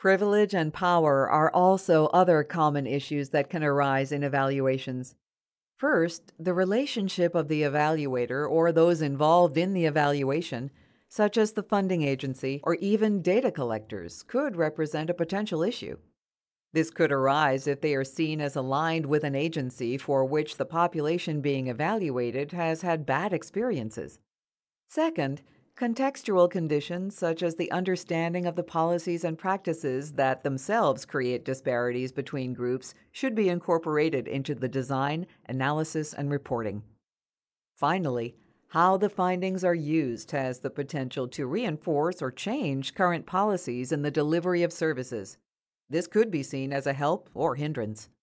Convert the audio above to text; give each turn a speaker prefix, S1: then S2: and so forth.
S1: Privilege and power are also other common issues that can arise in evaluations. First, the relationship of the evaluator or those involved in the evaluation, such as the funding agency or even data collectors, could represent a potential issue. This could arise if they are seen as aligned with an agency for which the population being evaluated has had bad experiences. Second, contextual conditions such as the understanding of the policies and practices that themselves create disparities between groups should be incorporated into the design, analysis, and reporting. Finally, how the findings are used has the potential to reinforce or change current policies in the delivery of services. This could be seen as a help or hindrance.